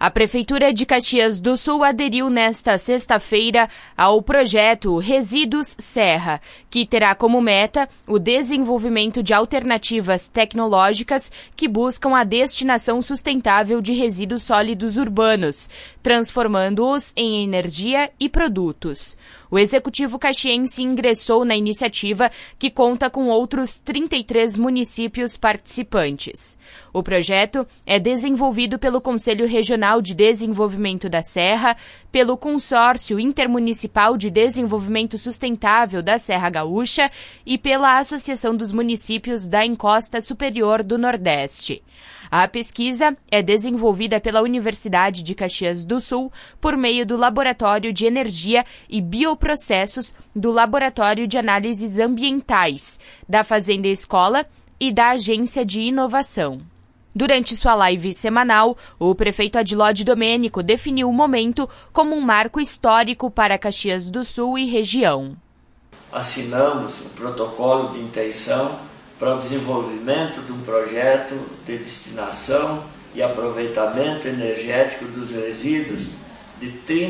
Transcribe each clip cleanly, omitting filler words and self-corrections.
A Prefeitura de Caxias do Sul aderiu nesta sexta-feira ao projeto Resíduos Serra, que terá como meta o desenvolvimento de alternativas tecnológicas que buscam a destinação sustentável de resíduos sólidos urbanos, transformando-os em energia e produtos. O Executivo caxiense ingressou na iniciativa, que conta com outros 33 municípios participantes. O projeto é desenvolvido pelo Conselho Regional de Desenvolvimento da Serra, pelo Consórcio Intermunicipal de Desenvolvimento Sustentável da Serra Gaúcha e pela Associação dos Municípios da Encosta Superior do Nordeste. A pesquisa é desenvolvida pela Universidade de Caxias do Sul por meio do Laboratório de Energia e Bioprocessos do Laboratório de Análises Ambientais, da Fazenda Escola e da Agência de Inovação. Durante sua live semanal, o prefeito Adilode Domênico definiu o momento como um marco histórico para Caxias do Sul e região. Assinamos um protocolo de intenção para o desenvolvimento de um projeto de destinação e aproveitamento energético dos resíduos de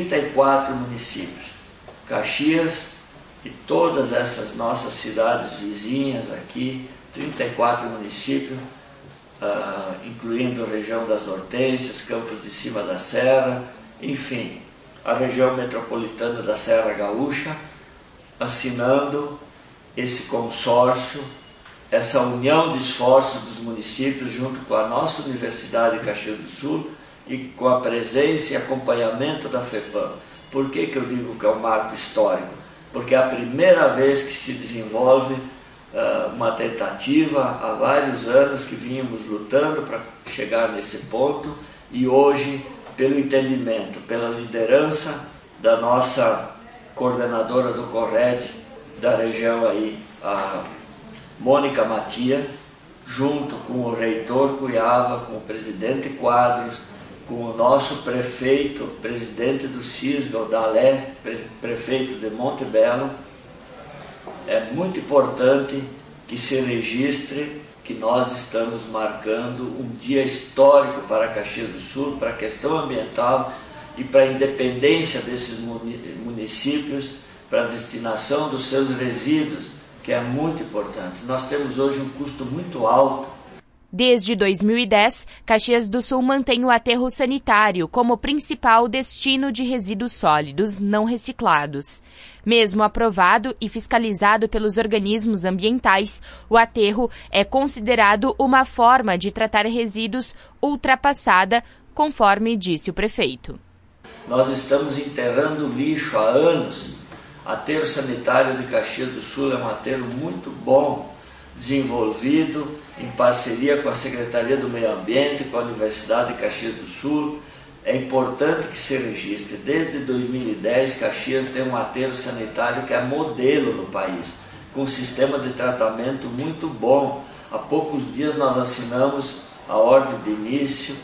34 municípios. Caxias e todas essas nossas cidades vizinhas aqui, 34 municípios, incluindo a região das Hortênsias, Campos de Cima da Serra, enfim, a região metropolitana da Serra Gaúcha, assinando esse consórcio, essa união de esforços dos municípios junto com a nossa Universidade de Caxias do Sul e com a presença e acompanhamento da FEPAM. Por que eu digo que é um marco histórico? Porque é a primeira vez que se desenvolve uma tentativa, há vários anos que vínhamos lutando para chegar nesse ponto, e hoje, pelo entendimento, pela liderança da nossa coordenadora do CORRED da região aí, a Mônica Matia, junto com o reitor Cuiava, com o presidente Quadros, com o nosso prefeito, presidente do CISGA, o Dalé, prefeito de Monte Belo, é muito importante que se registre que nós estamos marcando um dia histórico para Caxias do Sul, para a questão ambiental e para a independência desses municípios, para a destinação dos seus resíduos, que é muito importante. Nós temos hoje um custo muito alto. Desde 2010, Caxias do Sul mantém o aterro sanitário como principal destino de resíduos sólidos não reciclados. Mesmo aprovado e fiscalizado pelos organismos ambientais, o aterro é considerado uma forma de tratar resíduos ultrapassada, conforme disse o prefeito. Nós estamos enterrando lixo há anos. Aterro sanitário de Caxias do Sul é um aterro muito bom, desenvolvido em parceria com a Secretaria do Meio Ambiente, com a Universidade de Caxias do Sul. É importante que se registre. Desde 2010, Caxias tem um aterro sanitário que é modelo no país, com um sistema de tratamento muito bom. Há poucos dias nós assinamos a ordem de início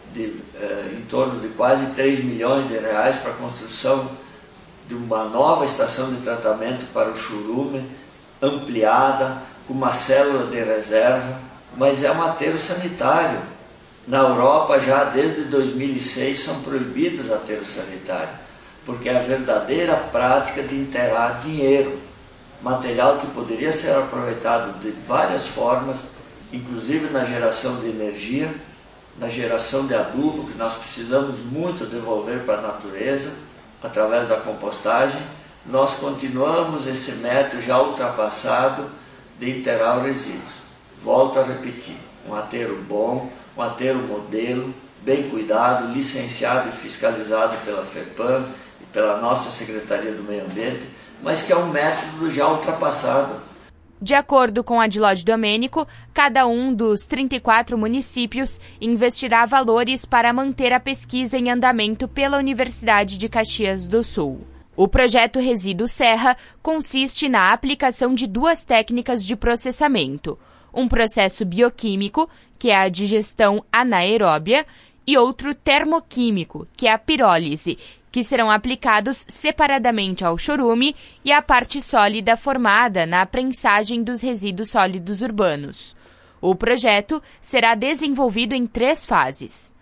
em torno de quase 3 milhões de reais para a construção de uma nova estação de tratamento para o churume, ampliada, com uma célula de reserva, mas é um aterro sanitário. Na Europa, já desde 2006, são proibidos aterros sanitários, porque é a verdadeira prática de enterrar dinheiro, material que poderia ser aproveitado de várias formas, inclusive na geração de energia, na geração de adubo, que nós precisamos muito devolver para a natureza, através da compostagem. Nós continuamos esse método já ultrapassado de enterrar os resíduos. Volto a repetir, um aterro bom, um aterro modelo, bem cuidado, licenciado e fiscalizado pela FEPAM e pela nossa Secretaria do Meio Ambiente, mas que é um método já ultrapassado. De acordo com Adilode Domênico, cada um dos 34 municípios investirá valores para manter a pesquisa em andamento pela Universidade de Caxias do Sul. O projeto Resíduos Serra consiste na aplicação de 2 técnicas de processamento: um processo bioquímico, que é a digestão anaeróbia, e outro termoquímico, que é a pirólise, que serão aplicados separadamente ao chorume e à parte sólida formada na prensagem dos resíduos sólidos urbanos. O projeto será desenvolvido em 3 fases.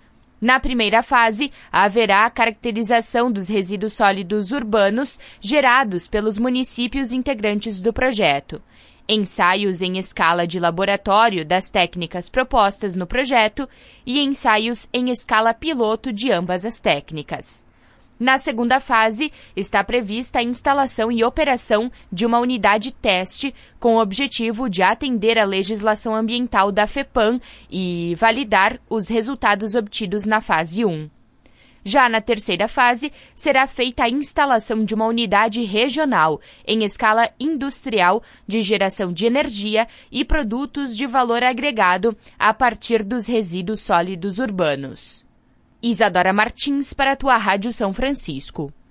Na primeira fase, haverá a caracterização dos resíduos sólidos urbanos gerados pelos municípios integrantes do projeto, ensaios em escala de laboratório das técnicas propostas no projeto e ensaios em escala piloto de ambas as técnicas. Na segunda fase, está prevista a instalação e operação de uma unidade teste com o objetivo de atender à legislação ambiental da FEPAM e validar os resultados obtidos na fase 1. Já na terceira fase, será feita a instalação de uma unidade regional em escala industrial de geração de energia e produtos de valor agregado a partir dos resíduos sólidos urbanos. Isadora Martins para a tua Rádio São Francisco.